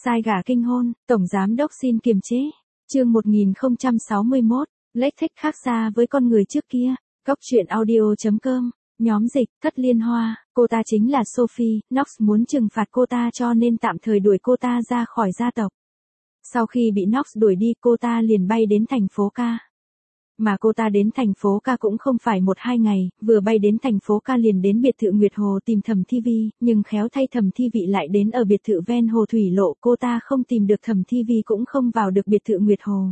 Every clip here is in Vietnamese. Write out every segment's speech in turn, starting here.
Sai gà kinh hôn, Tổng Giám đốc xin kiềm chế. Chương 1061, Lách thích khác xa với con người trước kia. Góc truyện audio.com, nhóm dịch, Thất Liên Hoa, cô ta chính là Sophie, Knox muốn trừng phạt cô ta cho nên tạm thời đuổi cô ta ra khỏi gia tộc. Sau khi bị Knox đuổi đi cô ta liền bay đến thành phố Ca. Mà cô ta đến thành phố Ca cũng không phải 1-2 ngày, vừa bay đến thành phố Ca liền đến biệt thự Nguyệt Hồ tìm Thẩm Thi Vi, nhưng khéo thay Thẩm Thi Vị lại đến ở biệt thự ven hồ thủy lộ, cô ta không tìm được Thẩm Thi Vi cũng không vào được biệt thự Nguyệt Hồ.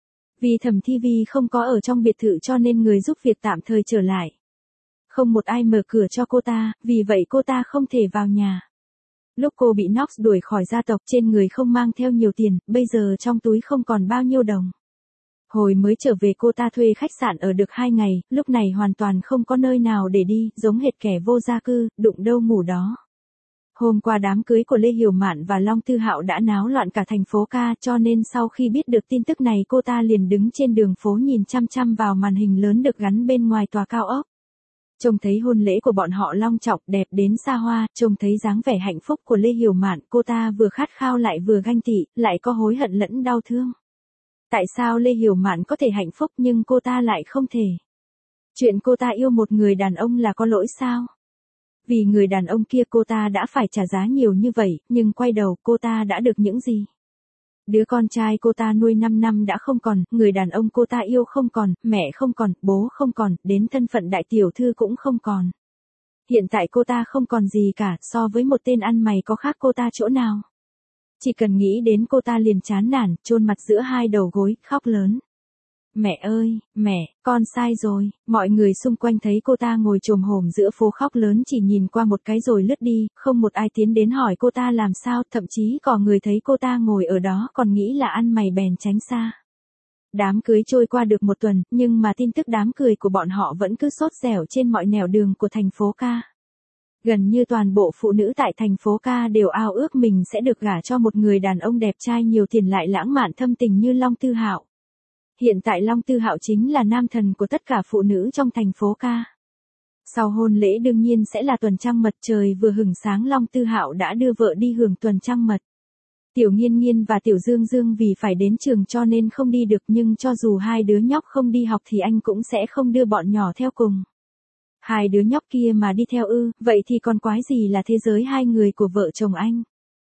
Vì Thẩm Thi Vi không có ở trong biệt thự cho nên người giúp việc tạm thời trở lại. Không một ai mở cửa cho cô ta, vì vậy cô ta không thể vào nhà. Lúc cô bị Knox đuổi khỏi gia tộc trên người không mang theo nhiều tiền, bây giờ trong túi không còn bao nhiêu đồng. Hồi mới trở về cô ta thuê khách sạn ở được 2 ngày, lúc này hoàn toàn không có nơi nào để đi, giống hệt kẻ vô gia cư, đụng đâu ngủ đó. Hôm qua đám cưới của Lê Hiểu Mạn và Long Tư Hạo đã náo loạn cả thành phố Ca cho nên sau khi biết được tin tức này cô ta liền đứng trên đường phố nhìn chăm chăm vào màn hình lớn được gắn bên ngoài tòa cao ốc. Trông thấy hôn lễ của bọn họ long trọng đẹp đến xa hoa, trông thấy dáng vẻ hạnh phúc của Lê Hiểu Mạn, cô ta vừa khát khao lại vừa ganh tị, lại có hối hận lẫn đau thương. Tại sao Lê Hiểu Mạn có thể hạnh phúc nhưng cô ta lại không thể? Chuyện cô ta yêu một người đàn ông là có lỗi sao? Vì người đàn ông kia cô ta đã phải trả giá nhiều như vậy, nhưng quay đầu cô ta đã được những gì? Đứa con trai cô ta nuôi 5 năm đã không còn, người đàn ông cô ta yêu không còn, mẹ không còn, bố không còn, đến thân phận đại tiểu thư cũng không còn. Hiện tại cô ta không còn gì cả, so với một tên ăn mày có khác cô ta chỗ nào? Chỉ cần nghĩ đến cô ta liền chán nản, chôn mặt giữa hai đầu gối, khóc lớn. Mẹ ơi, mẹ, con sai rồi. Mọi người xung quanh thấy cô ta ngồi chồm hổm giữa phố khóc lớn chỉ nhìn qua một cái rồi lướt đi, không một ai tiến đến hỏi cô ta làm sao, thậm chí có người thấy cô ta ngồi ở đó còn nghĩ là ăn mày bèn tránh xa. Đám cưới trôi qua được 1 tuần, nhưng mà tin tức đám cưới của bọn họ vẫn cứ sốt dẻo trên mọi nẻo đường của thành phố Ca. Gần như toàn bộ phụ nữ tại thành phố Ca đều ao ước mình sẽ được gả cho một người đàn ông đẹp trai nhiều tiền lại lãng mạn thâm tình như Long Tư Hạo. Hiện tại Long Tư Hạo chính là nam thần của tất cả phụ nữ trong thành phố Ca. Sau hôn lễ đương nhiên sẽ là tuần trăng mật, trời vừa hửng sáng Long Tư Hạo đã đưa vợ đi hưởng tuần trăng mật. Tiểu Nghiên Nghiên và Tiểu Dương Dương vì phải đến trường cho nên không đi được, nhưng cho dù hai đứa nhóc không đi học thì anh cũng sẽ không đưa bọn nhỏ theo cùng. Hai đứa nhóc kia mà đi theo ư, vậy thì còn quái gì là thế giới hai người của vợ chồng anh.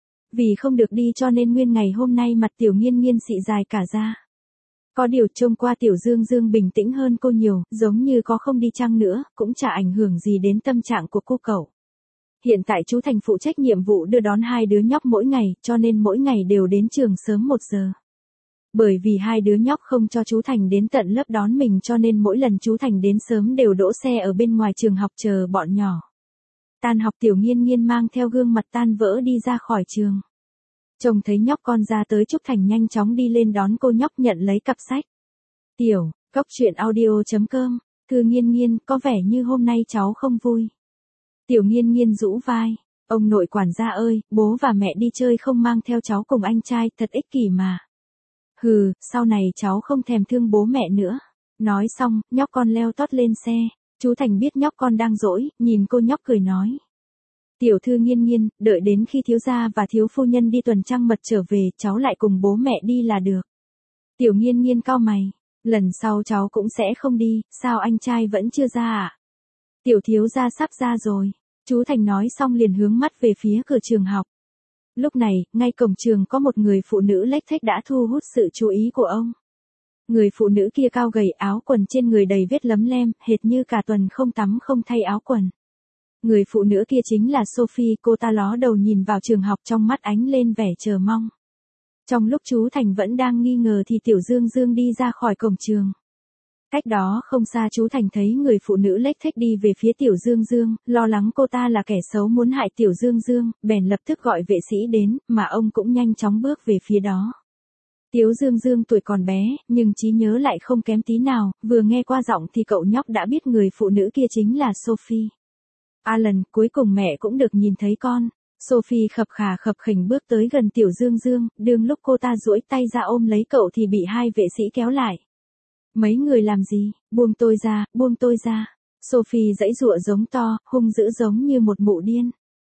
Vì không được đi cho nên nguyên ngày hôm nay mặt Tiểu Nghiên Nghiên xị dài cả ra. Có điều trông qua Tiểu Dương Dương bình tĩnh hơn cô nhiều, giống như có không đi chăng nữa, cũng chả ảnh hưởng gì đến tâm trạng của cô cậu. Hiện tại chú Thành phụ trách nhiệm vụ đưa đón hai đứa nhóc mỗi ngày, cho nên mỗi ngày đều đến trường sớm 1 giờ. Bởi vì hai đứa nhóc không cho chú Thành đến tận lớp đón mình cho nên mỗi lần chú Thành đến sớm đều đỗ xe ở bên ngoài trường học chờ bọn nhỏ. Tan học Tiểu Nghiên Nghiên mang theo gương mặt tan vỡ đi ra khỏi trường. Trông thấy nhóc con ra tới Trúc Thành nhanh chóng đi lên đón cô nhóc nhận lấy cặp sách. Tiểu, góc truyện audio.com, Thư Nghiên Nghiên, có vẻ như hôm nay cháu không vui. Tiểu Nghiên Nghiên rũ vai, ông nội quản gia ơi, bố và mẹ đi chơi không mang theo cháu cùng anh trai, thật ích kỷ mà. Hừ, sau này cháu không thèm thương bố mẹ nữa. Nói xong, nhóc con leo tót lên xe. Chú Thành biết nhóc con đang dỗi, nhìn cô nhóc cười nói. Tiểu Thư Nghiên Nghiên, đợi đến khi thiếu gia và thiếu phu nhân đi tuần trăng mật trở về, cháu lại cùng bố mẹ đi là được. Tiểu Nghiên Nghiên cau mày, lần sau cháu cũng sẽ không đi, sao anh trai vẫn chưa ra à? Tiểu thiếu gia sắp ra rồi. Chú Thành nói xong liền hướng mắt về phía cửa trường học. Lúc này, ngay cổng trường có một người phụ nữ lếch thếch đã thu hút sự chú ý của ông. Người phụ nữ kia cao gầy, áo quần trên người đầy vết lấm lem, hệt như cả tuần không tắm không thay áo quần. Người phụ nữ kia chính là Sophie, cô ta ló đầu nhìn vào trường học trong mắt ánh lên vẻ chờ mong. Trong lúc chú Thành vẫn đang nghi ngờ thì Tiểu Dương Dương đi ra khỏi cổng trường. Cách đó không xa chú Thành thấy người phụ nữ lếch thếch đi về phía Tiểu Dương Dương, lo lắng cô ta là kẻ xấu muốn hại Tiểu Dương Dương, bèn lập tức gọi vệ sĩ đến, mà ông cũng nhanh chóng bước về phía đó. Tiểu Dương Dương tuổi còn bé, nhưng trí nhớ lại không kém tí nào, vừa nghe qua giọng thì cậu nhóc đã biết người phụ nữ kia chính là Sophie. Alan, cuối cùng mẹ cũng được nhìn thấy con. Sophie khập khểnh bước tới gần Tiểu Dương Dương, đương lúc cô ta duỗi tay ra ôm lấy cậu thì bị hai vệ sĩ kéo lại. Mấy người làm gì, buông tôi ra, buông tôi ra. Sophie giãy giụa giống to, hung dữ giống như một mụ điên.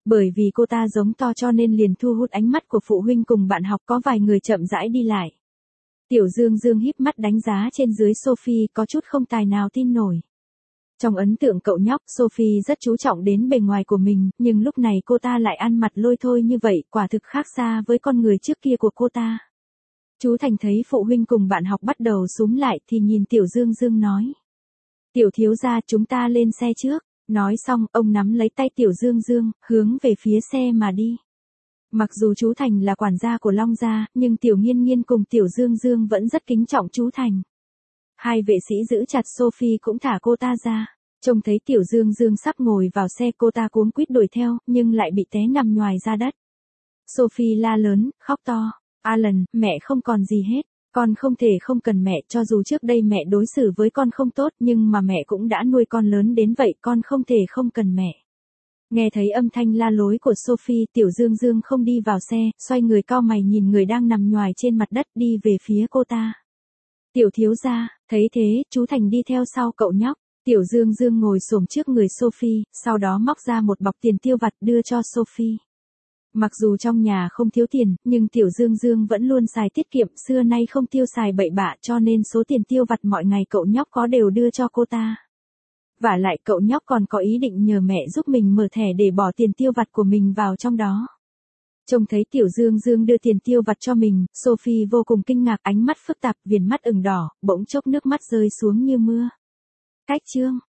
Bởi vì cô ta giống to cho nên liền thu hút ánh mắt của phụ huynh cùng bạn học, có vài người chậm rãi đi lại. Tiểu Dương Dương híp mắt đánh giá trên dưới Sophie, có chút không tài nào tin nổi. Trong ấn tượng cậu nhóc, Sophie rất chú trọng đến bề ngoài của mình, nhưng lúc này cô ta lại ăn mặc lôi thôi như vậy, quả thực khác xa với con người trước kia của cô ta. Chú Thành thấy phụ huynh cùng bạn học bắt đầu xúm lại thì nhìn Tiểu Dương Dương nói. Tiểu thiếu gia, chúng ta lên xe trước. Nói xong, ông nắm lấy tay Tiểu Dương Dương, hướng về phía xe mà đi. Mặc dù chú Thành là quản gia của Long gia, nhưng Tiểu Nghiên Nghiên cùng Tiểu Dương Dương vẫn rất kính trọng chú Thành. Hai vệ sĩ giữ chặt Sophie cũng thả cô ta ra. Trông thấy Tiểu Dương Dương sắp ngồi vào xe, cô ta cuống quýt đuổi theo, nhưng lại bị té nằm nhoài ra đất. Sophie la lớn, khóc to. Alan, mẹ không còn gì hết. Con không thể không cần mẹ, cho dù trước đây mẹ đối xử với con không tốt, nhưng mà mẹ cũng đã nuôi con lớn đến vậy, con không thể không cần mẹ. Nghe thấy âm thanh la lối của Sophie, Tiểu Dương Dương không đi vào xe, xoay người cau mày nhìn người đang nằm nhoài trên mặt đất, đi về phía cô ta. Tiểu thiếu gia, thấy thế, chú Thành đi theo sau cậu nhóc. Tiểu Dương Dương ngồi xổm trước người Sophie, sau đó móc ra một bọc tiền tiêu vặt đưa cho Sophie. Mặc dù trong nhà không thiếu tiền, nhưng Tiểu Dương Dương vẫn luôn xài tiết kiệm, xưa nay không tiêu xài bậy bạ, cho nên số tiền tiêu vặt mọi ngày cậu nhóc có đều đưa cho cô ta. Vả lại cậu nhóc còn có ý định nhờ mẹ giúp mình mở thẻ để bỏ tiền tiêu vặt của mình vào trong đó. Trông thấy Tiểu Dương Dương đưa tiền tiêu vặt cho mình, Sophie vô cùng kinh ngạc, ánh mắt phức tạp, viền mắt ửng đỏ, bỗng chốc nước mắt rơi xuống như mưa. Cách chương